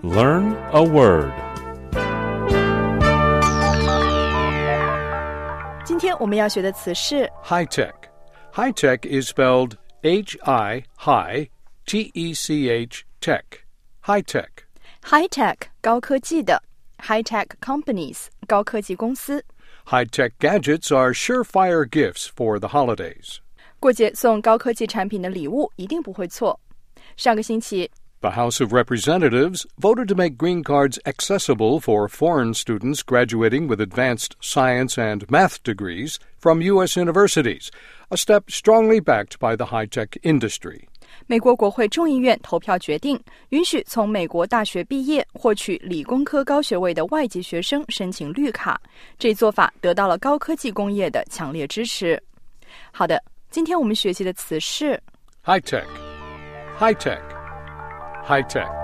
Learn a word. 今天我们要学的词是 High-tech. High-tech is spelled H-I, high, T-E-C-H, tech. High-tech. high-tech 高科技的 high-tech companies 高科技公司。 High-tech gadgets are surefire gifts for the holidays. 过节送高科技产品的礼物一定不会错。上个星期 The House of Representatives voted to make green cards accessible for foreign students graduating with advanced science and math degrees from U.S. universities, a step strongly backed by the high-tech industry. 美国国会众议院投票决定，允许从美国大学毕业获取理工科高学位的外籍学生申请绿卡。这一做法得到了高科技工业的强烈支持。好的，今天我们学习的词是 High-tech. High-tech. High-tech.